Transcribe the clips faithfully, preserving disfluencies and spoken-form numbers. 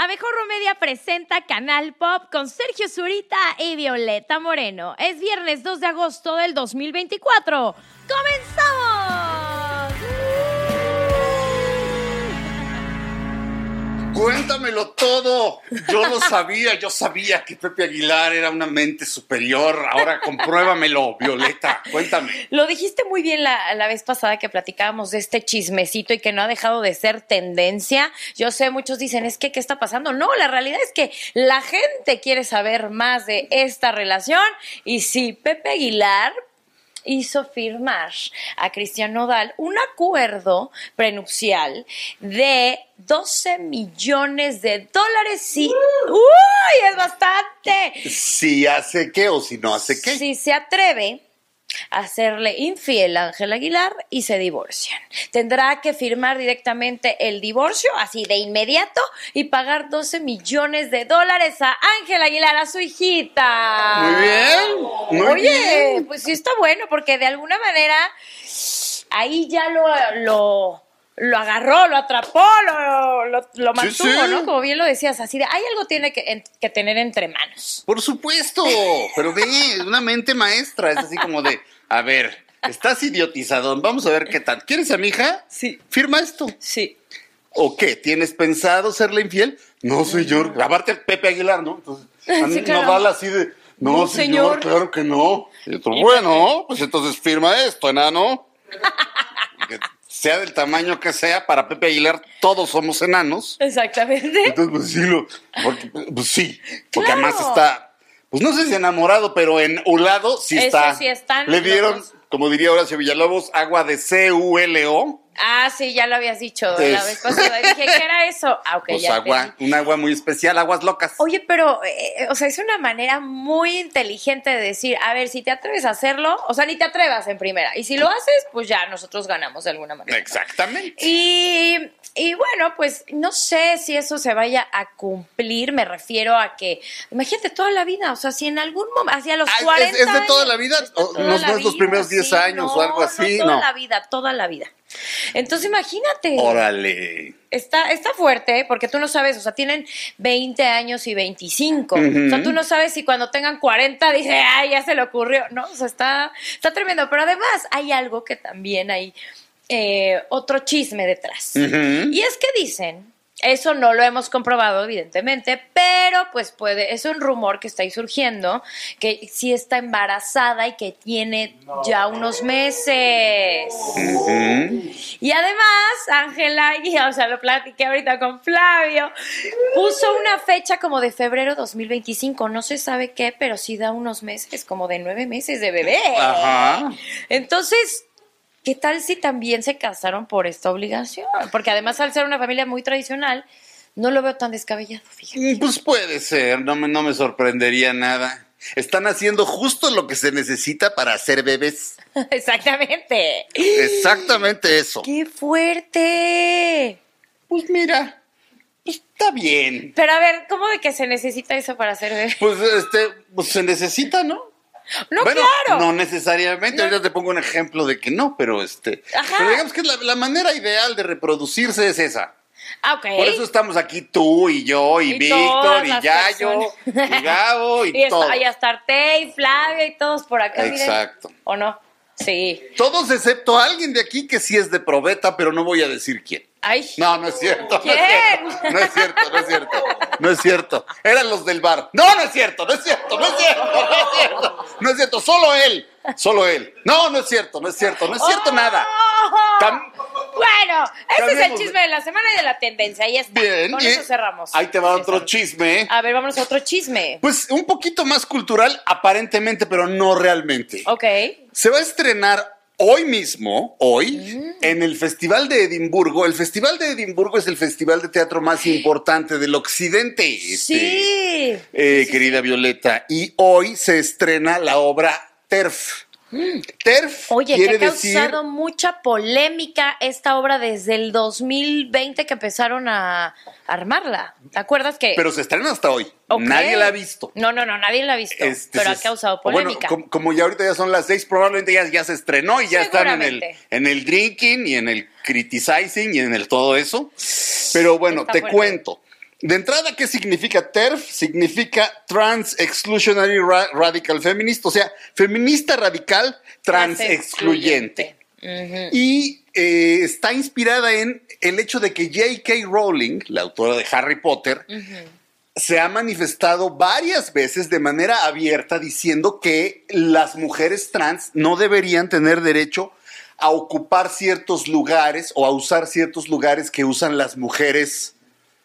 Abejo Media presenta Canal Pop con Sergio Zurita y Violeta Moreno. Es viernes dos de agosto del dos mil veinticuatro. ¡Comenzamos! Cuéntamelo todo. Yo lo sabía, yo sabía que Pepe Aguilar era una mente superior. Ahora compruébamelo, Violeta. Cuéntame. Lo dijiste muy bien la, la vez pasada que platicábamos de este chismecito y que no ha dejado de ser tendencia. Yo sé, muchos dicen, es que, ¿qué está pasando? No, la realidad es que la gente quiere saber más de esta relación. Y sí, Pepe Aguilar hizo firmar a Cristian Nodal un acuerdo prenupcial de doce millones de dólares. Sí. ¡Uy! ¡Es bastante! Si hace qué o si no hace qué. Si se atreve a hacerle infiel a Ángel Aguilar y se divorcian. Tendrá que firmar directamente el divorcio, así de inmediato, y pagar doce millones de dólares a Ángel Aguilar, a su hijita. Muy bien, muy Oye, bien. pues sí está bueno, porque de alguna manera ahí ya lo... lo Lo agarró, lo atrapó, lo, lo, lo mantuvo, sí, sí. ¿no? Como bien lo decías, así de, hay algo tiene que, en, que tener entre manos. Por supuesto, pero ve, una mente maestra. Es así como de, a ver, estás idiotizadón, vamos a ver qué tal. ¿Quieres a mi hija? Sí. Firma esto. Sí. ¿O qué? ¿Tienes pensado serle infiel? No, señor. Aparte, Pepe Aguilar, ¿no? Entonces, a mí Sí, claro. Nodal así de, no, No, señor, señor. claro que no. Y otro, bueno, pues entonces firma esto, enano. Que sea del tamaño que sea, para Pepe Aguilar todos somos enanos. Exactamente. Entonces, pues sí, lo, porque, pues sí, porque Claro. además está, pues no sé si enamorado, pero enulado sí Eso está. sí están Le los dieron, dos. como diría Horacio Villalobos, agua de C U L O. Ah, sí, ya lo habías dicho Es- la vez pasada. Dije, ¿qué era eso? Ah, ok, Pues ya agua, entendí. un agua muy especial, aguas locas. Oye, pero, eh, o sea, es una manera muy inteligente de decir, a ver, si te atreves a hacerlo, o sea, ni te atrevas en primera. Y si lo haces, pues ya nosotros ganamos de alguna manera. Exactamente. Y, y bueno, pues no sé si eso se vaya a cumplir, me refiero a que, imagínate toda la vida, o sea, si en algún momento, hacia los Ah, ¿es- cuarenta es de toda años, la vida? es de ¿O toda no- la no es los vida, primeros diez sí, años o no, algo así? No, toda No. la vida, toda la vida. Entonces imagínate. Órale. Está, está fuerte, ¿eh? Porque tú no sabes, o sea, tienen veinte años y veinticinco. O sea, tú no sabes si cuando tengan cuarenta dice, ay, ya se le ocurrió. No, o sea, está, está tremendo. Pero además hay algo que también hay, eh, otro chisme detrás. Ujú. Y es que dicen, eso no lo hemos comprobado, evidentemente, pero pues puede, es un rumor que está ahí surgiendo, que sí está embarazada y que tiene ya unos meses. Ujú. Y además, Ángela, y, o sea, lo platiqué ahorita con Flavio, puso una fecha como de febrero dos mil veinticinco, no se sabe qué, pero sí da unos meses, como de nueve meses de bebé. Ajá. Entonces, ¿qué tal si también se casaron por esta obligación? Porque además, al ser una familia muy tradicional, no lo veo tan descabellado, fíjate. Mm, Pues puede ser, no me, no me sorprendería nada. Están haciendo justo lo que se necesita para hacer bebés. Exactamente. Exactamente eso. ¡Qué fuerte! Pues mira, pues está bien. Pero a ver, ¿cómo de que se necesita eso para hacer bebé? Pues este, pues se necesita, ¿no? No, bueno, claro. no necesariamente. No. Ahorita te pongo un ejemplo de que no, pero este. Ajá. Pero digamos que la, la manera ideal de reproducirse es esa. Ah, ok. Por eso estamos aquí tú y yo y, Y Víctor todas y las Yayo personas. y Gabo y, Y, todo. está, y hasta Arte y Flavia y todos por acá. miren. Exacto. ¿O no? Sí. Todos excepto alguien de aquí que sí es de probeta, pero no voy a decir quién. Ay. No, no es cierto. ¿Quién? No es cierto, no es cierto, no es cierto. No es cierto. Eran los del bar. No, no es cierto, no es cierto, no es cierto, no es cierto. No es cierto, solo él. Solo él. No, no es cierto, no es cierto, no es cierto ¡Oh! nada. Cam- Bueno, ese es el Cambiemos de- chisme de la semana y de la tendencia. Ahí está. Bien. Con y eso cerramos. Ahí te va otro Exacto. chisme. A ver, vámonos a otro chisme. Pues un poquito más cultural, aparentemente, pero no realmente. Ok. Se va a estrenar hoy mismo, hoy, Mm. en el Festival de Edimburgo. El Festival de Edimburgo es el festival de teatro más importante del occidente. este, Sí. eh, querida Violeta. Y hoy se estrena la obra TERF. TERF Oye, que quiere ha decir... causado mucha polémica esta obra desde el dos mil veinte que empezaron a armarla. ¿Te acuerdas que...? Pero se estrena hasta hoy. Ok. Nadie la ha visto. No, no, no, nadie la ha visto, Este, pero ha se- causado o bueno, polémica. com- como ya ahorita ya son las seis, probablemente ya, ya se estrenó y ya están en el, Seguramente. en el drinking y en el criticizing y en el todo eso. Pero bueno, Está te fuerte. cuento. De entrada, ¿qué significa T E R F? Significa Trans Exclusionary Ra- Radical Feminist, o sea, feminista radical trans excluyente. Uh-huh. Y eh, está inspirada en el hecho de que J K. Rowling, la autora de Harry Potter, uh-huh. se ha manifestado varias veces de manera abierta diciendo que las mujeres trans no deberían tener derecho a ocupar ciertos lugares o a usar ciertos lugares que usan las mujeres.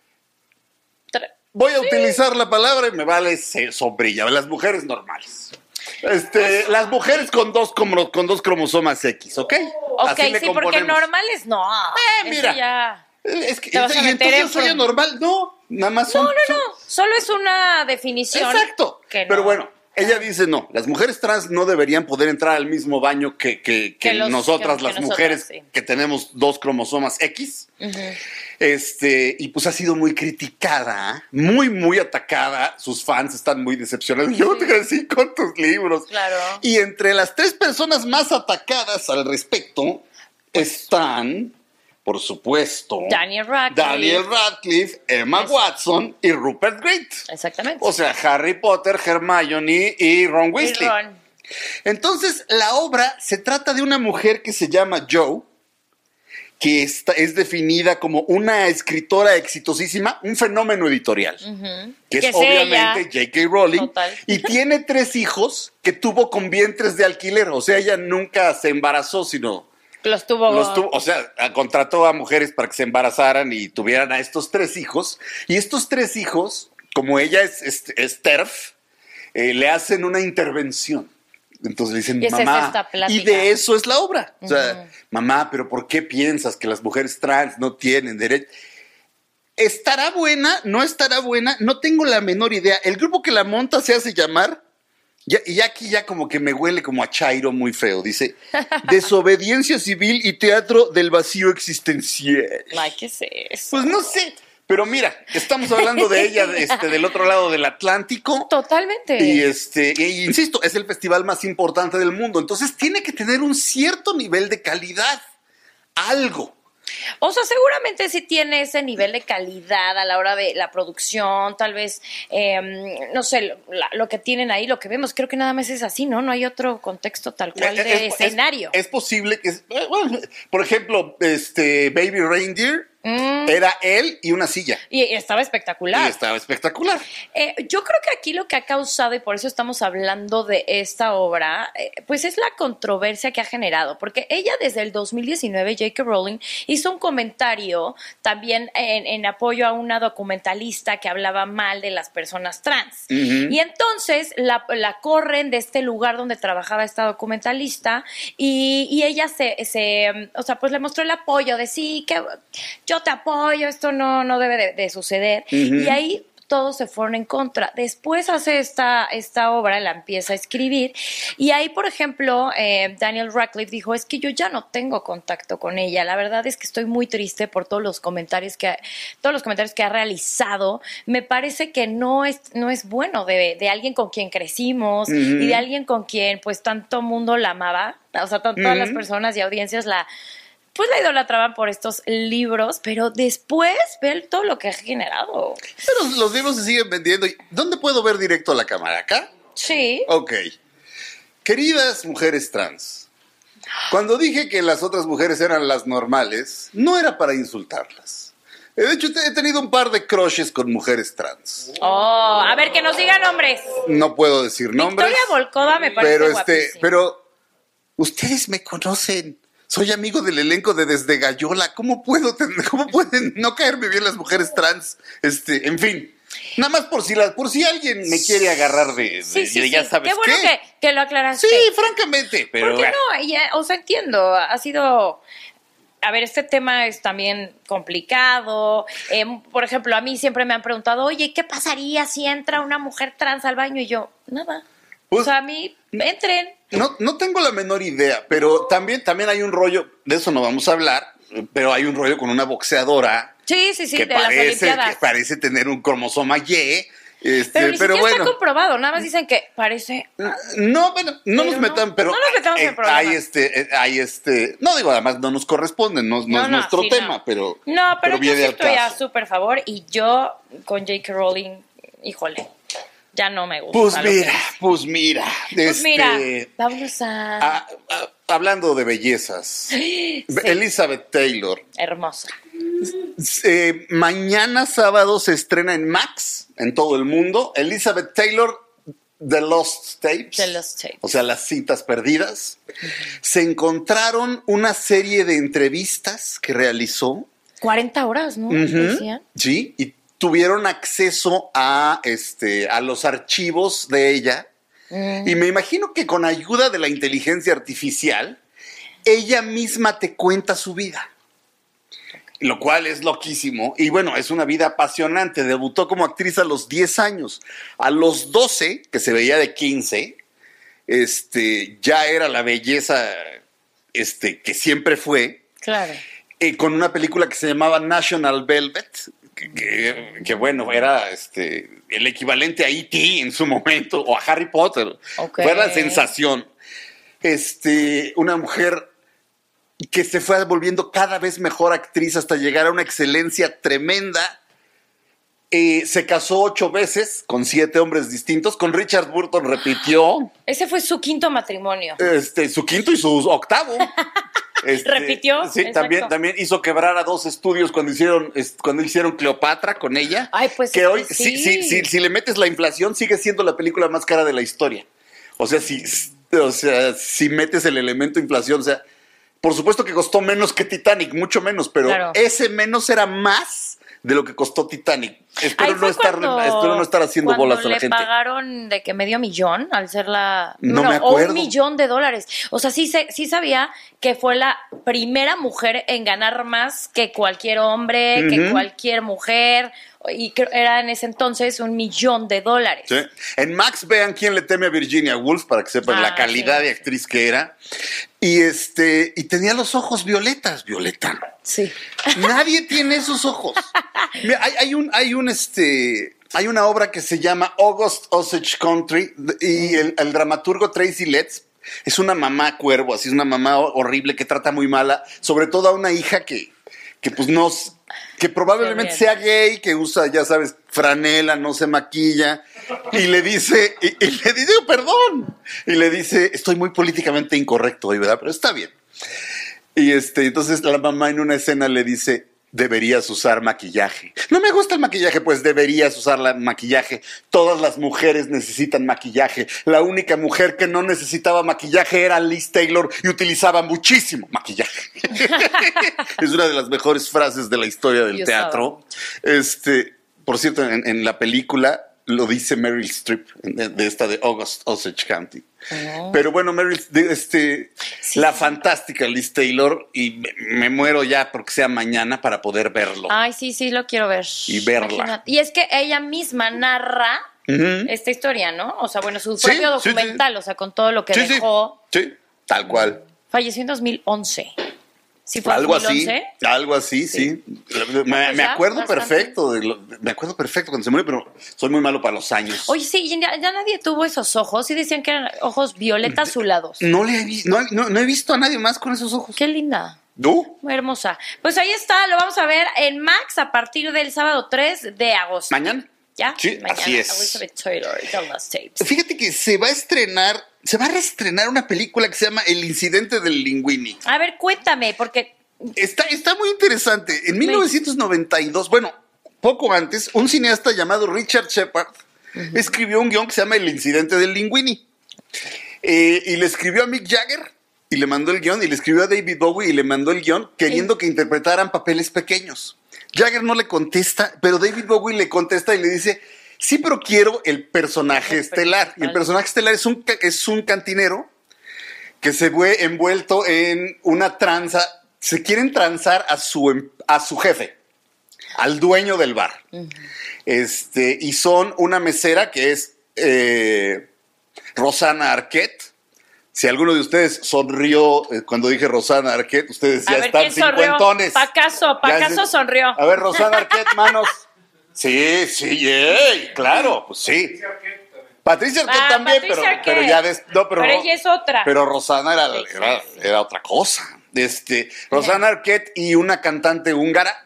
Voy a sí. utilizar la palabra y me vale sombrilla, las mujeres normales. Este, las mujeres con dos, con, con dos cromosomas X, ¿ok? Ok, Así sí, porque normales no. Eh, mira. Ya es que, y entonces yo soy anormal. No, nada más son. No, no, son... no. Solo es una definición. Exacto. Que no. Pero bueno, ella dice no. Las mujeres trans no deberían poder entrar al mismo baño que, que, que, que los, nosotras, que, las que mujeres nosotras, sí. que tenemos dos cromosomas X. Uh-huh. Este, y pues ha sido muy criticada, muy, muy atacada. Sus fans están muy decepcionados. Sí. Yo crecí con tus libros. Claro. Y entre las tres personas más atacadas al respecto pues, están, por supuesto, Daniel Radcliffe, Daniel Radcliffe Emma es... Watson y Rupert Grint. Exactamente. O sea, Harry Potter, Hermione y Ron Weasley. Y Ron. Entonces, la obra se trata de una mujer que se llama Jo, que está, es definida como una escritora exitosísima, un fenómeno editorial, uh-huh. que, que es obviamente J K. Rowling, Total. Y tiene tres hijos que tuvo con vientres de alquiler, o sea, ella nunca se embarazó, sino... Los tuvo... Los tuvo, o sea, contrató a mujeres para que se embarazaran y tuvieran a estos tres hijos, y estos tres hijos, como ella es, es, es T E R F, eh, le hacen una intervención. Entonces le dicen, y mamá, es y de eso es la obra. O sea, uh-huh. mamá, pero ¿por qué piensas que las mujeres trans no tienen derecho? ¿Estará buena? ¿No estará buena? No tengo la menor idea. El grupo que la monta se hace llamar, ya, y aquí ya como que me huele como a chairo muy feo, dice, Desobediencia Civil y Teatro del Vacío Existencial. Ay, ¿qué es eso? Pues no sé. Pero mira, estamos hablando de ella este, del otro lado del Atlántico. Totalmente. Y este, e, insisto, es el festival más importante del mundo. Entonces tiene que tener un cierto nivel de calidad. Algo. O sea, seguramente sí tiene ese nivel de calidad a la hora de la producción, tal vez, eh, no sé, lo, lo que tienen ahí, lo que vemos, creo que nada más es así, ¿no? No hay otro contexto tal cual de es, escenario. Es, es posible que, bueno, por ejemplo, este Baby Reindeer, Mm. era él y una silla. Y estaba espectacular. Y estaba espectacular. Eh, yo creo que aquí lo que ha causado, y por eso estamos hablando de esta obra, eh, pues es la controversia que ha generado. Porque ella desde el dos mil diecinueve, J K. Rowling, hizo un comentario también en, en apoyo a una documentalista que hablaba mal de las personas trans. Uh-huh. Y entonces la, la corren de este lugar donde trabajaba esta documentalista y, y ella se, se, o sea, pues le mostró el apoyo de sí, que yo te apoyo, esto no, no debe de, de suceder. Uh-huh. Y ahí todos se fueron en contra. Después hace esta, esta obra, la empieza a escribir, y ahí, por ejemplo, eh, Daniel Radcliffe dijo, es que yo ya no tengo contacto con ella. La verdad es que estoy muy triste por todos los comentarios que ha, todos los comentarios que ha realizado. Me parece que no es, no es bueno de, de alguien con quien crecimos, uh-huh, y de alguien con quien pues tanto mundo la amaba. O sea, t- todas uh-huh. las personas y audiencias la pues la idolatraban por estos libros, pero después ver todo lo que ha generado. Pero los libros se siguen vendiendo. ¿Dónde puedo ver directo a la cámara? ¿Acá? Sí. Ok. Queridas mujeres trans, cuando dije que las otras mujeres eran las normales, no era para insultarlas. De hecho, he tenido un par de crushes con mujeres trans. Oh, a ver, que nos digan nombres. No puedo decir nombres. Victoria Volkova me parece pero guapísima. Este, pero ustedes me conocen. Soy amigo del elenco de Desde Gallola. ¿Cómo puedo tener, cómo pueden no caerme bien las mujeres trans? Este, en fin. Nada más por si la, por si alguien me quiere agarrar de, de, sí, sí, de ya sí. sabes qué. Bueno qué. Que, que lo aclaraste. Sí, francamente. Pero ¿por qué no? Ya, o sea, entiendo. Ha sido... A ver, este tema es también complicado. Eh, por ejemplo, a mí siempre me han preguntado, oye, ¿qué pasaría si entra una mujer trans al baño? Y yo, nada. Pues, o sea, a mí, entren. No, no tengo la menor idea, pero también, también hay un rollo, de eso no vamos a hablar, pero hay un rollo con una boxeadora. Sí, sí, sí, que de parece, las Olimpiadas. que parece tener un cromosoma Y Este, Pero ni pero siquiera bueno. está comprobado, nada más dicen que parece... No, bueno, no Pero nos metan, no, pero no nos metamos en eh, problemas. hay este, eh, hay este, no digo, además no nos corresponde, no, no, No, es no, nuestro sí, tema, no. pero No, pero, yo viene sí al estoy a caso. súper favor y yo con J K. Rowling, híjole, ya no me gusta. Pues lo que mira, dice. pues mira, Pues este, mira, vámonos a... a- a- hablando de bellezas, Sí, Elizabeth Taylor. hermosa. Eh, mañana sábado se estrena en Max, en todo el mundo, Elizabeth Taylor, The Lost Tapes. The Lost Tapes. O sea, las citas perdidas. Uh-huh. Se encontraron una serie de entrevistas que realizó. cuarenta horas, ¿no? Uh-huh. Decían. Sí, y tuvieron acceso a, este, a los archivos de ella. Uh-huh. Y me imagino que con ayuda de la inteligencia artificial, ella misma te cuenta su vida. Lo cual es loquísimo. Y bueno, es una vida apasionante. Debutó como actriz a los diez años. A los doce, que se veía de quince, este, ya era la belleza este, que siempre fue. Claro. Eh, con una película que se llamaba National Velvet, que, que, que bueno, era este, el equivalente a E T en su momento, o a Harry Potter. Okay. Fue la sensación. Este, una mujer que se fue volviendo cada vez mejor actriz hasta llegar a una excelencia tremenda. Eh, se casó ocho veces con siete hombres distintos. Con Richard Burton repitió. Ese fue su quinto matrimonio. Este, su quinto y su octavo. Este, ¿Repitió? Sí, también, también hizo quebrar a dos estudios cuando hicieron, cuando hicieron Cleopatra con ella. Ay, pues que hoy, sí. si, si, si, si le metes la inflación, sigue siendo la película más cara de la historia. O sea, si, o sea, si metes el elemento inflación, o sea, por supuesto que costó menos que Titanic, mucho menos, pero claro, ese menos era más de lo que costó Titanic. Espero, no estar, cuando, espero no estar haciendo bolas a la gente. ¿Le pagaron de que medio millón al ser la... No, no me acuerdo. O un millón de dólares. O sea, sí, sí sabía que fue la primera mujer en ganar más que cualquier hombre, uh-huh. que cualquier mujer... Y era en ese entonces un millón de dólares. Sí. En Max vean Quién le teme a Virginia Woolf para que sepan ah, la calidad sí. de actriz que era. Y este y tenía los ojos violetas, Violeta. Sí. Nadie tiene esos ojos. Mira, hay, hay un hay un este hay una obra que se llama August Osage Country y el, el dramaturgo Tracy Letts es una mamá cuervo, así es una mamá horrible que trata muy mala, sobre todo a una hija que que pues no que probablemente sea gay, que usa, ya sabes, franela, no se maquilla, y le dice, y, y le dice, perdón, y le dice, estoy muy políticamente incorrecto hoy, ¿verdad? Pero está bien. Y este, entonces la mamá en una escena le dice, deberías usar maquillaje. No me gusta el maquillaje, pues deberías usar la maquillaje. Todas las mujeres necesitan maquillaje. La única mujer que no necesitaba maquillaje era Liz Taylor y utilizaba muchísimo maquillaje. Es una de las mejores frases de la historia del Yo teatro. Este, por cierto, en, en la película lo dice Meryl Streep, de, de esta de August Osage County. Oh. Pero bueno, Meryl, este, sí, la sí. fantástica Liz Taylor, y me, me muero ya porque sea mañana para poder verlo. Ay, sí, sí, lo quiero ver. Y verla. Imagínate. Y es que ella misma narra uh-huh. esta historia, ¿no? O sea, bueno, su propio sí, documental, sí, sí. o sea, con todo lo que sí, dejó. Sí. sí, tal cual. Falleció en dos mil once. ¿Sí fue algo dos mil once? así, algo así, sí. sí. Me, me acuerdo perfecto, de lo, me acuerdo perfecto cuando se murió, pero soy muy malo para los años. Oye, sí, ya, ya nadie tuvo esos ojos, sí decían que eran ojos violeta azulados. No le he visto, no, no, no he visto a nadie más con esos ojos. Qué linda. ¿No? Muy hermosa. Pues ahí está, lo vamos a ver en Max a partir del sábado tres de agosto. ¿Mañana? ¿Ya? Sí, Mañana, así es. Elizabeth Taylor, The Lost Tapes. Fíjate que se va a estrenar, se va a reestrenar una película que se llama El incidente del Linguini. A ver, cuéntame, porque... Está, está muy interesante. En mil novecientos noventa y dos, bueno, poco antes, un cineasta llamado Richard Shepard uh-huh. escribió un guión que se llama El incidente del Linguini. Eh, y le escribió a Mick Jagger y le mandó el guión, y le escribió a David Bowie y le mandó el guión, queriendo sí. que interpretaran papeles pequeños. Jagger no le contesta, pero David Bowie le contesta y le dice, sí, pero quiero el personaje el estelar. Y el personaje estelar es un, es un cantinero que se ve envuelto en una tranza. Se quieren transar a su, a su jefe, al dueño del bar. Uh-huh. Este, y son una mesera que es eh, Rosanna Arquette. Si alguno de ustedes sonrió eh, cuando dije Rosanna Arquette, ustedes ya a ver, están cincuentones. Pacaso, Pacaso sonrió. A ver, Rosanna Arquette, manos. Sí, sí, yay, claro, pues sí. Patricia Arquette Ah, también, Patricia pero, Arquette. pero ya des, no, pero, Pero ella es otra. Pero Rosana era, Sí, sí, era, sí. era otra cosa. Este, Rosana Arquette y una cantante húngara.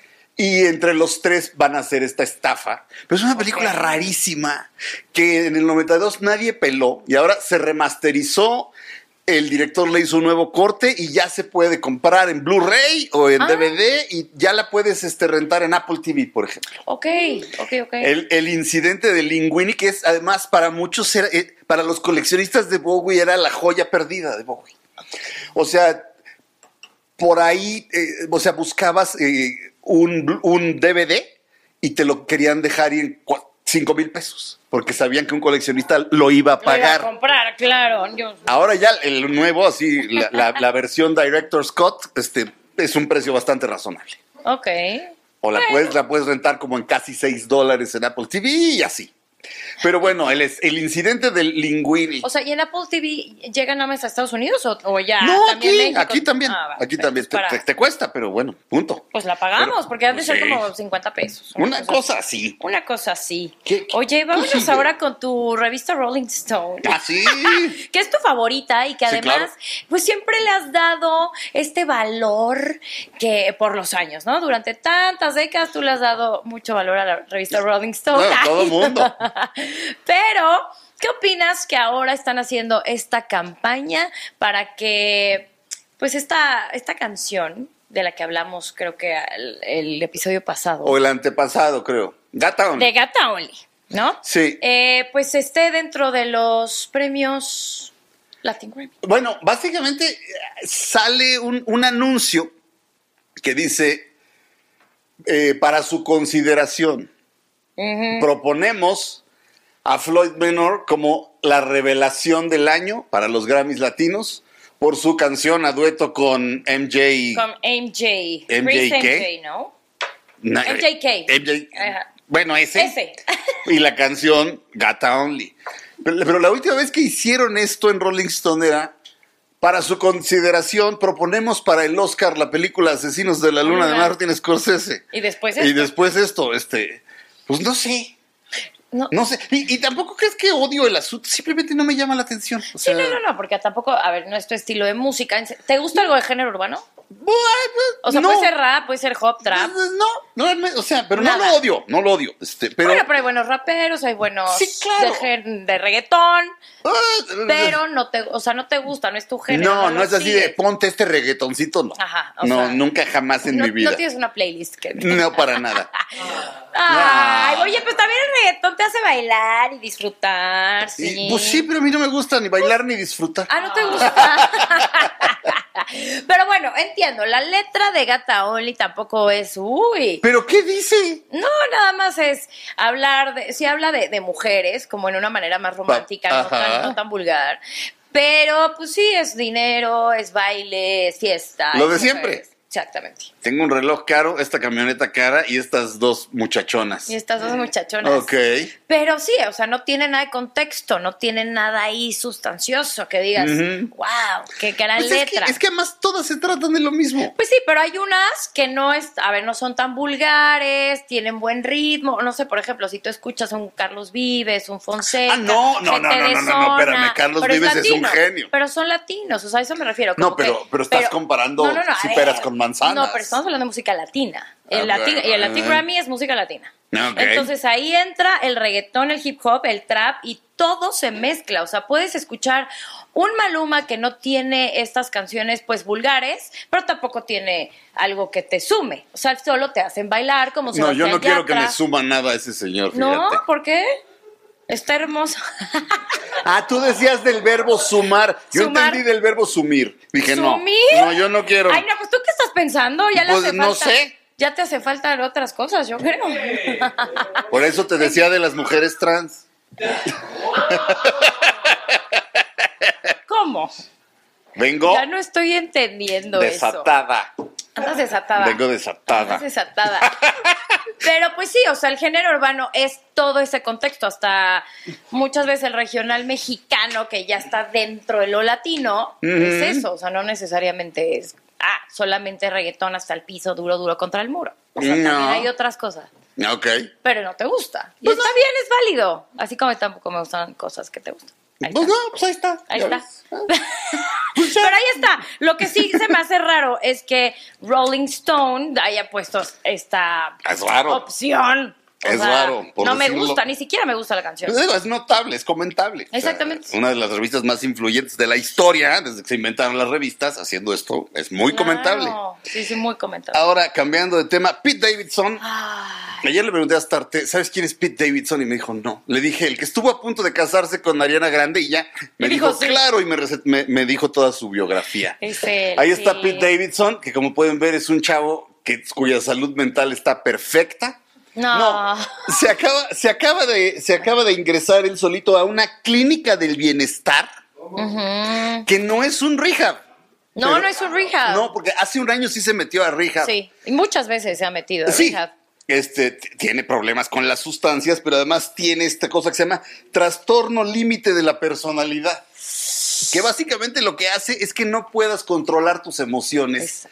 Y entre los tres van a hacer esta estafa. Pero es una película Ok. rarísima que en el noventa y dos nadie peló y ahora se remasterizó. El director le hizo un nuevo corte y ya se puede comprar en Blu-ray o en Ah. D V D y ya la puedes este, rentar en Apple T V, por ejemplo. Ok, ok, ok. El, el incidente de Linguini, que es además para muchos, era, eh, para los coleccionistas de Bowie, era la joya perdida de Bowie. O sea, por ahí, eh, o sea, buscabas eh, un, un D V D y te lo querían dejar en cua- cinco mil pesos, porque sabían que un coleccionista lo iba a Lo iba a pagar. comprar, claro. Yo- Ahora ya el nuevo, así, la, la- la versión Director Scott, este, es un precio bastante razonable. Ok. O la Bueno. puedes, la puedes rentar como en casi seis dólares en Apple T V y así. Pero bueno, el, el incidente del Linguini. O sea, ¿y en Apple T V llegan nada más a Estados Unidos o, o ya? no, también aquí, México? aquí también. Ah, va, aquí perfecto. también. Te, Para- te- te cuesta, pero bueno, punto. Pues la pagamos, Pero, porque han de pues, ser sí. como cincuenta pesos. Una cosa así. Una cosa así. ¿Qué- qué- Oye, qué vámonos sigue? ahora con tu revista Rolling Stone. Así. Que es tu favorita y que Sí, además, claro. pues siempre le has dado este valor que por los años, ¿no? Durante tantas décadas tú le has dado mucho valor a la revista Rolling Stone. Bueno, todo mundo. Pero, ¿qué opinas que ahora están haciendo esta campaña para que, pues esta, esta canción de la que hablamos, creo que el, el episodio pasado, O el antepasado, creo. Gata de Gata Only, ¿no? Sí. Eh, pues esté dentro de los premios Latin Grammy. Bueno, básicamente eh, sale un, un anuncio que dice, eh, para su consideración, Ujú. proponemos a Floyd Manor como la revelación del año para los Grammys latinos por su canción a dueto con M J. Con M J. M J Chris K. M J, ¿no? Na- M J K. M J Ajá. Bueno, ese. Ese. Y la canción Gata Only. Pero, pero la última vez que hicieron esto en Rolling Stone era, para su consideración, proponemos para el Oscar la película Asesinos de la Luna de Ah. Martin Scorsese. Y después Y esto. después esto, este, pues no sé, No. no sé. Y, y tampoco crees que odio el asunto, simplemente no me llama la atención. O Sí, sea, no, no, no, porque tampoco, a ver, no es tu estilo de música. ¿Te gusta algo de género urbano? bueno, O sea, no. puede ser rap, puede ser hop, trap. No, no, no, o sea, pero no Nada. lo odio, no lo odio. Este, pero, Bueno, pero hay buenos raperos, hay buenos Sí, claro. de, gen- de reggaetón, ah, pero no te, o sea, no te gusta, no es tu género. no, lo no es así de sigues. ponte este reggaetoncito, no. Ajá, o no, sea, nunca jamás en no, mi vida. No tienes una playlist que... No, para nada. Ay, No. oye, pues también el reggaetón te hace bailar y disfrutar, sí. Y, pues sí, pero a mí no me gusta ni bailar ni disfrutar. Ah, ¿no te gusta? Pero bueno, entiendo, la letra de Gata Only tampoco es, uy, ¿Pero qué dice? no, nada más es hablar de, sí habla de, de mujeres, como en una manera más romántica, no Ajá. tan, no tan vulgar, pero pues sí, es dinero, es baile, es fiesta. Lo es de mujeres. siempre. Exactamente. Tengo un reloj caro, esta camioneta cara y estas dos muchachonas. Y estas dos muchachonas. Ok. Pero sí, o sea, no tiene nada de contexto, no tiene nada ahí sustancioso que digas, Ujú. wow, qué gran Pues es, que, letra. es que además todas se tratan de lo mismo. Pues sí, pero hay unas que no es, a ver, no son tan vulgares, tienen buen ritmo, no sé, por ejemplo, si tú escuchas a un Carlos Vives, un Fonseca, Ah, no, no, gente no, no, de no, no, no, zona, espérame, Carlos pero Vives es un latino, genio. Pero son latinos, o sea, a eso me refiero. No, como pero- que- pero estás comparando a sí, ver, peras con manzanas. No, pero estamos hablando de música latina. El Ah, Latin, bueno, y el Latin ah. Grammy es música latina. Ok. Entonces ahí entra el reggaetón, el hip hop, el trap y todo se mezcla. O sea, puedes escuchar un Maluma que no tiene estas canciones pues vulgares, pero tampoco tiene algo que te sume. O sea, solo te hacen bailar como No, yo Sebastián no quiero que Yatra. me suma nada ese señor, fíjate. No, ¿por qué? Está hermoso. Ah, tú decías del verbo sumar. Yo Sumar. entendí del verbo sumir. Dije, ¿Sumir? no. No, yo no quiero. Ay, no, pues tú qué estás pensando, ya le Pues, hace no falta. sé. Ya te hace falta otras cosas, yo creo. Por eso te decía de las mujeres trans. ¿Cómo? Vengo Ya no estoy entendiendo eso. desatada. Andas desatada. Vengo desatada. Andas desatada. Pero pues sí, o sea, el género urbano es todo ese contexto, hasta muchas veces el regional mexicano que ya está dentro de lo latino, es eso, o sea, no necesariamente es, ah, solamente reggaetón hasta el piso, duro, duro contra el muro. O sea, No. también hay otras cosas. Ok. Pero no te gusta. Y Pues está no. bien, es válido. Así como tampoco me gustan cosas que te gustan. Ahí Pues está. no, pues ahí está. Ahí ya está. ves. Pues ya. Pero ahí está. Lo que sí se me hace raro es que Rolling Stone haya puesto esta Es raro. opción. O Es sea, raro, por no me decirlo. gusta, ni siquiera me gusta la canción. Pues digo, es notable, es comentable. O sea, Exactamente. una de las revistas más influyentes de la historia, desde que se inventaron las revistas, haciendo esto, es muy Claro. comentable. Sí, sí, muy comentable. Ahora, cambiando de tema, Pete Davidson. Ay, Ayer le pregunté a Starte, ¿sabes quién es Pete Davidson? Y me dijo, no. Le dije, el que estuvo a punto de casarse con Ariana Grande, y ya me Y dijo, dijo, sí. claro, y me, recet- me, me dijo toda su biografía. es él, Ahí está sí. Pete Davidson, que como pueden ver es un chavo que, cuya salud mental está perfecta. No. se acaba, se acaba de, se acaba de ingresar él solito a una clínica del bienestar, Ujú. que no es un rehab. No, Pero- no es un rehab. No, porque hace un año sí se metió a rehab. Sí, y muchas veces se ha metido a Sí. rehab. Este, t- tiene problemas con las sustancias, pero además tiene esta cosa que se llama trastorno límite de la personalidad. Que básicamente lo que hace es que no puedas controlar tus emociones. Es-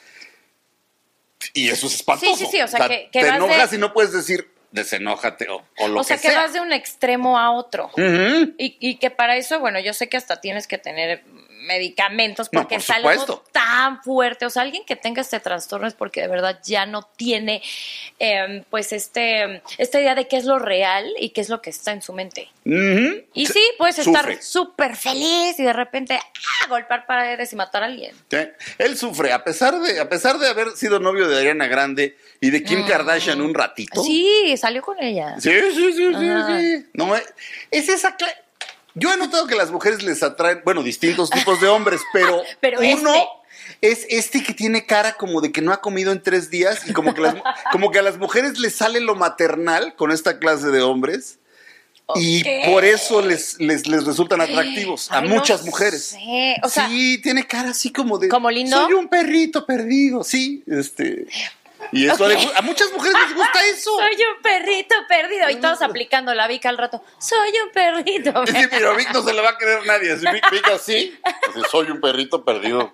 Y eso es espantoso. Sí, sí, sí, o sea, que- que te vas enojas de- y no puedes decir desenójate o, o lo O sea, que que sea. vas de un extremo a otro. Ujú. Y, y que para eso, bueno, yo sé que hasta tienes que tener medicamentos No, porque por es algo supuesto. tan fuerte. O sea, alguien que tenga este trastorno es porque de verdad ya no tiene, eh, pues, este, esta idea de qué es lo real y qué es lo que está en su mente. Ujú. Y Se- sí, puedes sufre. estar súper feliz y de repente, ¡ah!, golpear paredes y matar a alguien. Sí. Él sufre, a pesar de, a pesar de haber sido novio de Ariana Grande y de Kim Kardashian un ratito. Mm. Sí, salió con ella. Sí, sí, sí, sí, Ajá. sí. No, eh, es esa cla- Yo he notado que las mujeres les atraen, bueno, distintos tipos de hombres, pero, Pero uno este. es este que tiene cara como de que no ha comido en tres días y como que, las, como que a las mujeres les sale lo maternal con esta clase de hombres. Y Ok. por eso les, les, les resultan atractivos a Ay, no muchas mujeres. sé, o sea- sí, tiene cara así como de... ¿Como lindo? Soy un perrito perdido, sí. Este, y eso Ok. le- a muchas mujeres les gusta eso. Soy un perrito perdido. Y todos aplicando la Vic al rato. Soy un perrito Sí, perdido. pero Vic no se le va a creer nadie. Si Vic, Vic así, así, soy un perrito perdido.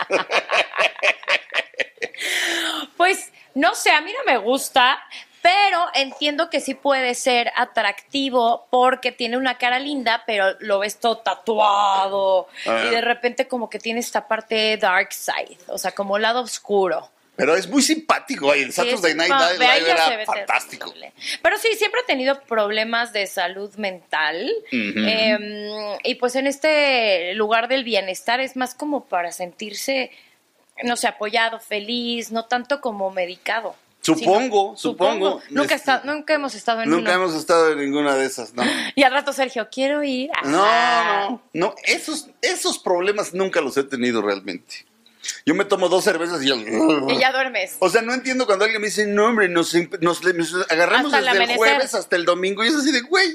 Pues, no sé, a mí no me gusta. Pero entiendo que sí puede ser atractivo porque tiene una cara linda, pero lo ves todo tatuado. Ah. Y de repente como que tiene esta parte dark side. O sea, como lado oscuro. Pero es muy simpático. El Saturday Sí, Night no, Live ve, ahí ya se era ve fantástico. terrible. Pero sí, siempre ha tenido problemas de salud mental. Ujú. Eh, y pues en este lugar del bienestar es más como para sentirse, no sé, apoyado, feliz, no tanto como medicado. Supongo, sino- supongo. Nunca, Este, está, nunca hemos estado en Nunca uno. hemos estado en ninguna de esas, ¿no? Y al rato, Sergio, quiero ir. No, Ajá. no, no. Esos, esos problemas nunca los he tenido realmente. Yo me tomo dos cervezas y ya... Y ya duermes. O sea, no entiendo cuando alguien me dice, no, hombre, nos, nos- nos agarramos Hasta el desde el amanecer. jueves hasta el domingo. Y es así de, güey,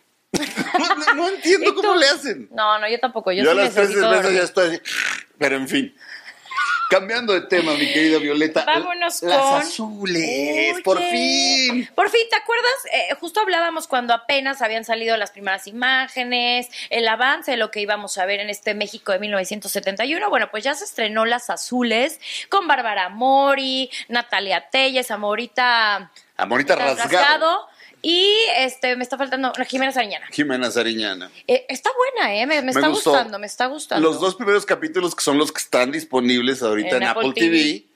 no, no- no entiendo ¿Y cómo tú? le hacen. No, no, yo tampoco. Yo, Yo, sí a las tres necesito cervezas dormir. ya estoy así. Pero en fin. Cambiando de tema, mi querida Violeta. Vámonos Las con... azules, Oye, por fin. Por fin, ¿te acuerdas? Eh, justo hablábamos cuando apenas habían salido las primeras imágenes, el avance de lo que íbamos a ver en este México de mil novecientos setenta y uno. Bueno, pues ya se estrenó Las Azules con Bárbara Mori, Natalia Telles, Amorita Amorita Rasgado. y este me está faltando no, Jimena Sariñana. Jimena Sariñana. Eh, está buena, ¿eh? Me, me está gustó. gustando, me está gustando. Los dos primeros capítulos, que son los que están disponibles ahorita en, En Apple, Apple T V, T V.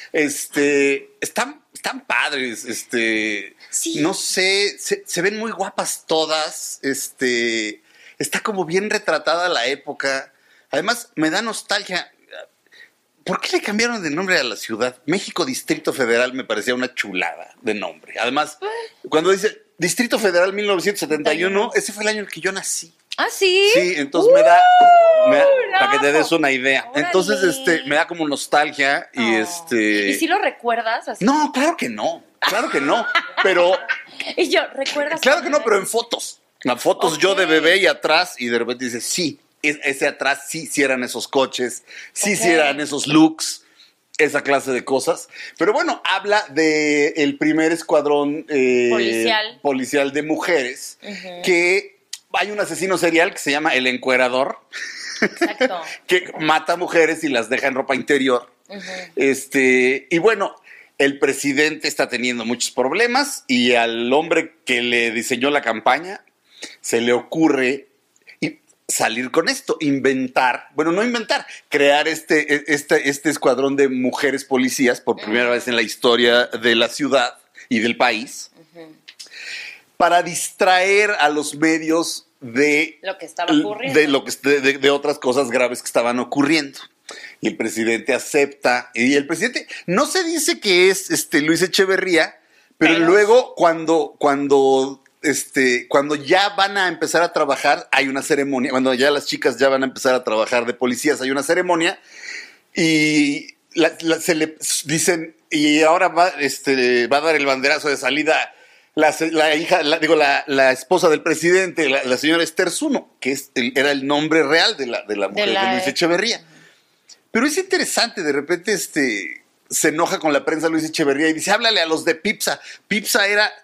este, están, están padres, este, Sí. no sé, se, se ven muy guapas todas, este, está como bien retratada la época. Además, me da nostalgia. ¿Por qué le cambiaron de nombre a la ciudad? México Distrito Federal me parecía una chulada de nombre. Además, cuando dice Distrito Federal mil novecientos setenta y uno, ese fue el año en el que yo nací. ¿Ah, sí? Sí, entonces me da, me da- no. para que te des una idea. Órale. Entonces, este, me da como nostalgia y Oh. este. ¿Y si lo recuerdas así? No, claro que no, claro que no. Pero, Y yo, ¿recuerdas? claro que no, pero en fotos. En fotos yo de Ok. bebé y atrás, y de repente dices, sí, es- ese atrás sí, sí eran esos coches, sí, sí Ok. eran esos looks, esa clase de cosas. Pero bueno, habla de el primer escuadrón eh, Policial. policial de mujeres, Ujú. que hay un asesino serial que se llama El Encuerador, Exacto. que mata mujeres y las deja en ropa interior. Ujú. Este, y bueno, el presidente está teniendo muchos problemas y al hombre que le diseñó la campaña se le ocurre salir con esto, inventar, bueno, no inventar, crear este, este, este escuadrón de mujeres policías por primera uh-huh. vez en la historia de la ciudad y del país, uh-huh. para distraer a los medios de lo que estaba ocurriendo, de, lo que, de, de otras cosas graves que estaban ocurriendo. Y el presidente acepta, y el presidente no se dice que es este Luis Echeverría, pero, pero luego cuando, cuando Este, cuando ya van a empezar a trabajar, hay una ceremonia, cuando ya las chicas ya van a empezar a trabajar de policías, hay una ceremonia y la, la, se le dicen, y ahora va, este, va a dar el banderazo de salida la, la hija, la, digo, la, la esposa del presidente, la, la señora Esther Zuno, que es el, era el nombre real de la, de la mujer de, la, de Luis Echeverría. Pero es interesante, de repente este, se enoja con la prensa Luis Echeverría y dice, háblale a los de Pipsa. Pipsa era...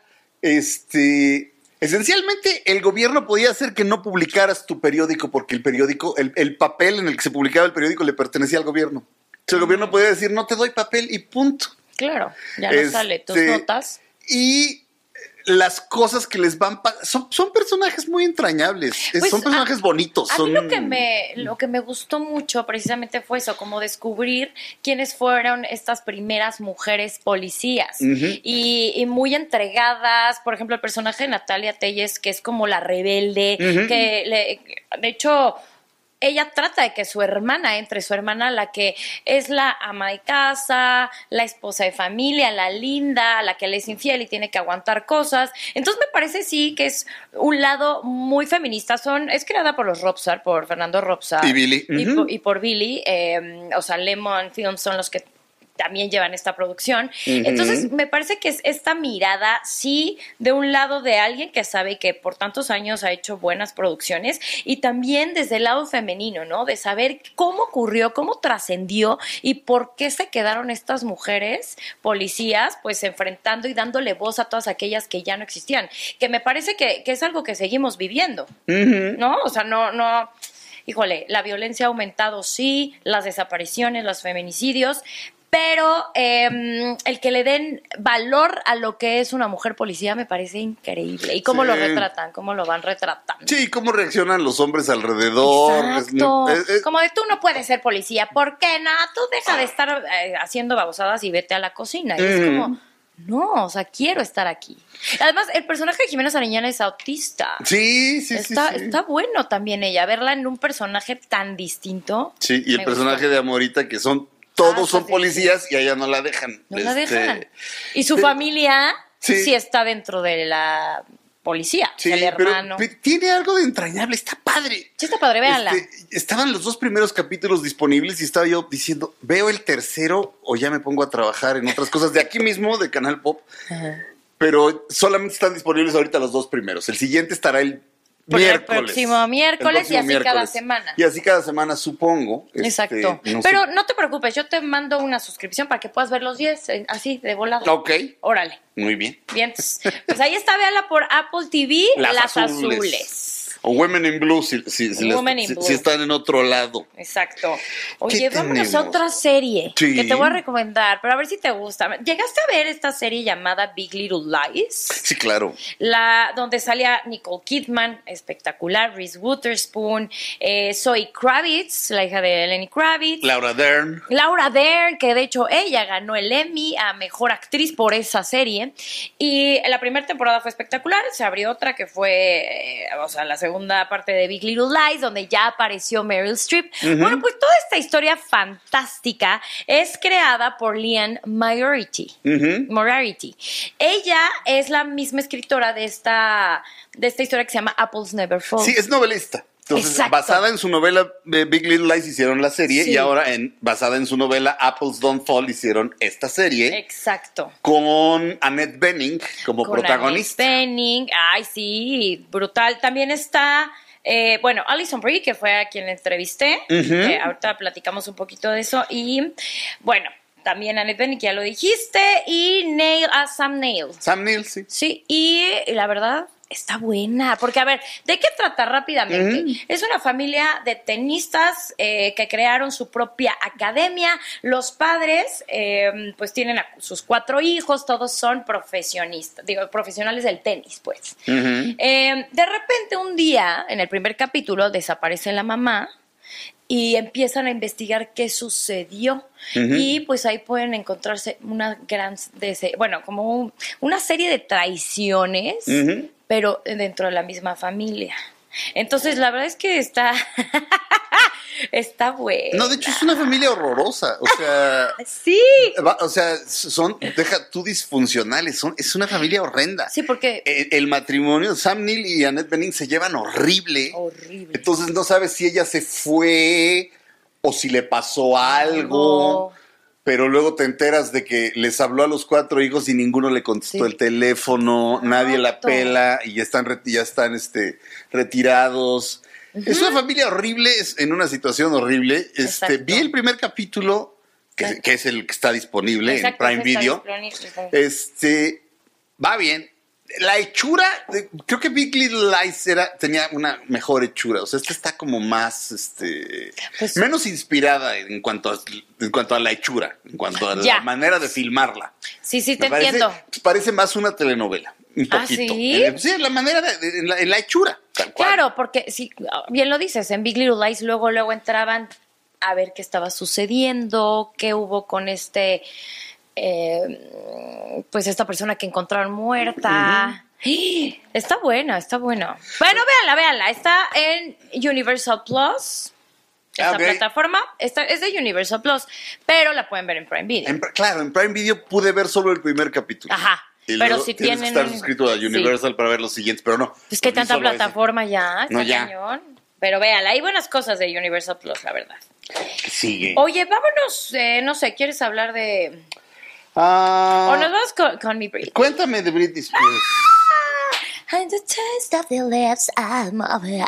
Este, esencialmente el gobierno podía hacer que no publicaras tu periódico porque el periódico, el, el papel en el que se publicaba el periódico le pertenecía al gobierno. O sea, el gobierno podía decir, no te doy papel y punto. Claro, ya no este, sale tus notas. Y las cosas que les van... Son, son personajes muy entrañables, pues, son personajes a, bonitos. A son... mí lo que, me, lo que me gustó mucho precisamente fue eso, como descubrir quiénes fueron estas primeras mujeres policías. Uh-huh. y, y muy entregadas. Por ejemplo, el personaje de Natalia Telles, que es como la rebelde, uh-huh. que le, de hecho... Ella trata de que su hermana entre, su hermana la que es la ama de casa, la esposa de familia, la linda, la que le es infiel y tiene que aguantar cosas. Entonces me parece sí que es un lado muy feminista. Son, es creada por los Robsar, por Fernando Robsar. Y Billy. Y, uh-huh. por, y por Billy. Eh, o sea, Lemon Films son los que también llevan esta producción. Uh-huh. Entonces, me parece que es esta mirada, sí, de un lado de alguien que sabe y que por tantos años ha hecho buenas producciones, y también desde el lado femenino, ¿no? De saber cómo ocurrió, cómo trascendió y por qué se quedaron estas mujeres policías, pues, enfrentando y dándole voz a todas aquellas que ya no existían. Que me parece que, que es algo que seguimos viviendo, uh-huh. ¿no? O sea, no, no... Híjole, la violencia ha aumentado, sí, las desapariciones, los feminicidios, pero eh, el que le den valor a lo que es una mujer policía me parece increíble. Y cómo sí. lo retratan, cómo lo van retratando. Sí, cómo reaccionan los hombres alrededor. Exacto. Es, es, como de tú no puedes ser policía. ¿Por qué no? Tú deja de estar eh, haciendo babosadas y vete a la cocina. Y mm. es como... No, o sea, quiero estar aquí. Además, el personaje de Jimena Sariñana es autista. Sí, sí, está, sí, sí. Está bueno también ella, verla en un personaje tan distinto. Sí, y el personaje gustó. de Amorita, que son... Todos ah, son policías sí. y a ella no la dejan. No este... la dejan. Y su pero, familia sí. sí está dentro de la policía. Sí, el hermano. Pero, pero tiene algo de entrañable, está padre. Sí, está padre, véanla. Este, estaban los dos primeros capítulos disponibles y estaba yo diciendo, ¿veo el tercero o ya me pongo a trabajar en otras cosas de aquí mismo, de Canal Pop? Ajá. Pero solamente están disponibles ahorita los dos primeros. El siguiente estará el Por miércoles. El próximo miércoles el próximo y así miércoles. cada semana. Y así cada semana, supongo. Exacto. Este, no Pero sé. no te preocupes, yo te mando una suscripción para que puedas ver los diez, así, de volada. Ok. Órale. Muy bien. Bien, pues ahí está, véanla por Apple T V, Las, Las Azules. azules. O Women in Blue, si, si, si, Women les, in si, Blue. si están en otro lado. Exacto. Oye, vámonos a otra serie sí. que te voy a recomendar, pero a ver si te gusta. ¿Llegaste a ver esta serie llamada Big Little Lies? Sí, claro. La, donde salía Nicole Kidman, espectacular, Reese Witherspoon, eh, Zoe Kravitz, la hija de Lenny Kravitz. Laura Dern. Laura Dern, que de hecho ella ganó el Emmy a Mejor Actriz por esa serie. Y la primera temporada fue espectacular, se abrió otra que fue, eh, o sea, la segunda parte de Big Little Lies, donde ya apareció Meryl Streep. Uh-huh. Bueno, pues toda esta historia fantástica es creada por Liane Moriarty. Uh-huh. Moriarty. Ella es la misma escritora de esta, de esta historia que se llama Apples Never Fall. Sí, es novelista. Entonces, Exacto. basada en su novela eh, Big Little Lies hicieron la serie sí. y ahora en, basada en su novela Apples Don't Fall hicieron esta serie. Exacto. Con Annette Bening como con protagonista. Annette Bening, ay sí, brutal. También está, eh, bueno, Alison Brie, que fue a quien entrevisté. Uh-huh. Que ahorita platicamos un poquito de eso. Y bueno, también Annette Bening, que ya lo dijiste, y Neil, a Sam Neill. Sam Neill, sí. Sí, y la verdad está buena, porque a ver, ¿de qué trata rápidamente? Uh-huh. Es una familia de tenistas eh, que crearon su propia academia. Los padres eh, pues tienen a sus cuatro hijos, todos son profesionistas, digo, profesionales del tenis, pues. Uh-huh. Eh, de repente un día, en el primer capítulo, desaparece la mamá y empiezan a investigar qué sucedió. Uh-huh. Y pues ahí pueden encontrarse una gran, bueno, como un, una serie de traiciones, uh-huh, pero dentro de la misma familia. Entonces, la verdad es que está está buena. No, de hecho es una familia horrorosa, o sea, sí. O sea, son, deja tú disfuncionales, son, es una familia horrenda. Sí, porque el, el matrimonio, Sam Neill y Annette Bening se llevan horrible. Horrible. Entonces no sabes si ella se fue o si le pasó algo. No. Pero luego te enteras de que les habló a los cuatro hijos y ninguno le contestó, sí, el teléfono, nadie la pela y ya están, ya están este, retirados. Uh-huh. Es una familia horrible, es en una situación horrible. Este, vi el primer capítulo, que, que es el que está disponible. Exacto, en Prime Video. Este, va bien. La hechura, creo que Big Little Lies era, tenía una mejor hechura. O sea, esta está como más, este, pues, menos inspirada en cuanto a, en cuanto a la hechura, en cuanto a ya. la manera de filmarla. Sí, sí, te Me entiendo. Parece, parece más una telenovela, un poquito. ¿Ah, sí? En, sí, la manera de, de, en, la, en la hechura, tal cual. Claro, porque si bien lo dices, en Big Little Lies luego, luego entraban a ver qué estaba sucediendo, qué hubo con este... Eh, pues esta persona que encontraron muerta. Uh-huh. Está buena, está buena. Bueno, véanla, véanla. Está en Universal Plus. Esta okay. plataforma esta, es de Universal Plus, pero la pueden ver en Prime Video. En, claro, en Prime Video pude ver solo el primer capítulo. Ajá. Y pero si tienes tienen que estar suscrito a Universal, sí, para ver los siguientes, pero no. Es que hay tanta plataforma ese. ya, está no, ya. cañón. Pero véanla, hay buenas cosas de Universal Plus, la verdad. ¿Qué sigue? Oye, vámonos, eh, no sé, ¿quieres hablar de...? Uh, o nos vamos con, con mi Britney. Cuéntame de Britney Spears. And the taste of the lips I'm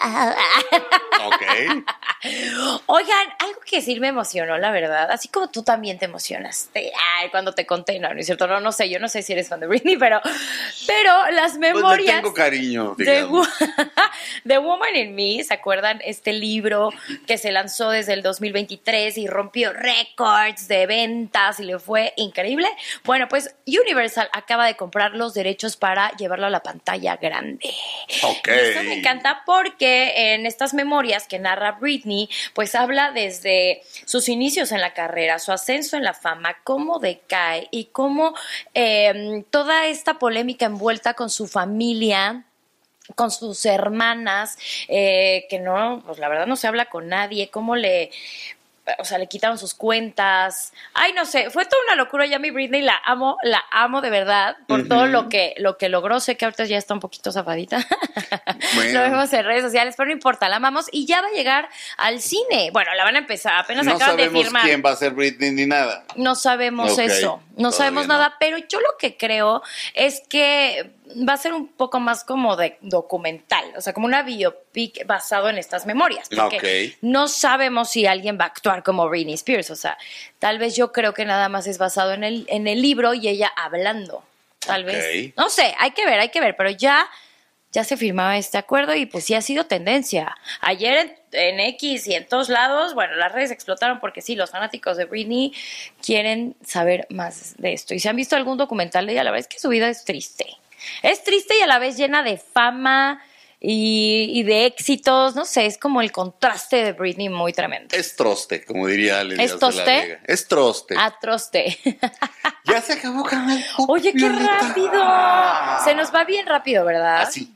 Ok. Oigan, algo que sí me emocionó, la verdad. Así como tú también te emocionaste. Ay, cuando te conté, no, no es cierto. No, no sé, yo no sé si eres fan de Britney, pero, pero las memorias. Pues le tengo cariño, de, The Woman in Me, ¿se acuerdan? Este libro que se lanzó desde el dos mil veintitrés y rompió récords de ventas y le fue increíble. Bueno, pues Universal acaba de comprar los derechos para llevarlo a la pantalla grande. Ok. Y eso me encanta porque en estas memorias que narra Britney, pues habla desde sus inicios en la carrera, su ascenso en la fama, cómo decae y cómo eh, toda esta polémica envuelta con su familia, con sus hermanas, eh, que no, pues la verdad no se habla con nadie, cómo le... O sea, le quitaron sus cuentas. Ay, no sé, fue toda una locura. Ya mi Britney la amo, la amo de verdad por uh-huh. todo lo que, lo que logró. Sé que ahorita ya está un poquito zafadita. Bueno. Lo vemos en redes sociales, pero no importa, la amamos y ya va a llegar al cine. Bueno, la van a empezar, apenas no acaban de firmar. No sabemos quién va a ser Britney ni nada. No sabemos okay. eso, no Todavía sabemos no. nada, pero yo lo que creo es que va a ser un poco más como de documental, o sea, como una biopic basado en estas memorias, porque okay. no sabemos si alguien va a actuar como Britney Spears, o sea, tal vez yo creo que nada más es basado en el, en el libro y ella hablando, tal okay. vez, no sé, hay que ver, hay que ver, pero ya, ya se firmaba este acuerdo y pues sí ha sido tendencia. Ayer en, en X y en todos lados, bueno, las redes explotaron porque sí, los fanáticos de Britney quieren saber más de esto, y si han visto algún documental de ella, la verdad es que su vida es triste. Es triste y a la vez llena de fama y, y de éxitos. No sé, es como el contraste de Britney muy tremendo. Es troste, como diría Ale Díaz ¿Es toste? de la Vega. Es troste. Ah, troste. Ya se acabó, Canal Pop. Oye, qué Violeta. rápido. Se nos va bien rápido, ¿verdad? Así.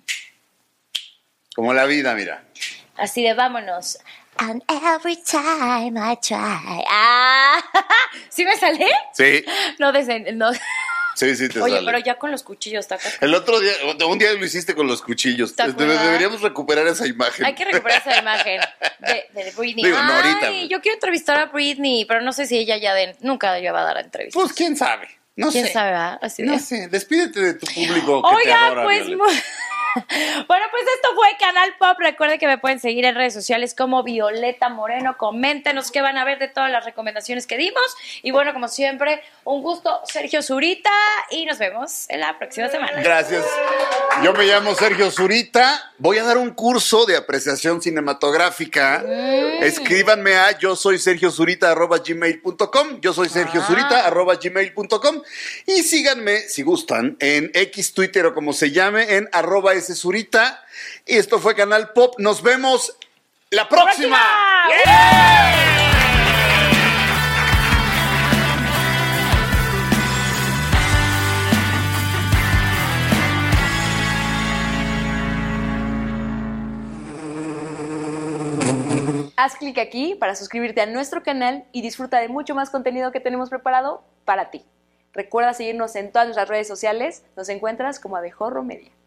Como la vida, mira. Así de vámonos. And every time I try. Ah, ¿sí me sale? Sí. No, desde... No. Sí, sí te Oye, sale. pero ya con los cuchillos, ¿te acuerdas? El otro día, un día lo hiciste con los cuchillos. Deberíamos recuperar esa imagen. Hay que recuperar esa imagen de, de Britney. Digo, no Ay, ahorita. Yo quiero entrevistar a Britney, pero no sé si ella ya de, nunca ya va a dar entrevistas. Pues quién sabe. No ¿Quién sé. sabe? ¿verdad? Así no de... sé. Despídete de tu público que Oiga, te adora, pues... Mu- Bueno, pues esto fue Canal Pop. Recuerden que me pueden seguir en redes sociales como Violeta Moreno. Coméntenos qué van a ver de todas las recomendaciones que dimos. Y bueno, como siempre, un gusto, Sergio Zurita, y nos vemos en la próxima semana. Gracias. Yo me llamo Sergio Zurita. Voy a dar un curso de apreciación cinematográfica. Mm. Escríbanme a yo soy Sergio Zurita arroba gmail punto com. Yo soy Sergio ah. Zurita arroba gmail punto com. Y síganme, si gustan, en X, Twitter o como se llame, en arroba S Zurita. Y esto fue Canal Pop. Nos vemos la próxima. ¡La próxima! ¡Yeah! Haz clic aquí para suscribirte a nuestro canal y disfruta de mucho más contenido que tenemos preparado para ti. Recuerda seguirnos en todas nuestras redes sociales. Nos encuentras como Abejorro Media.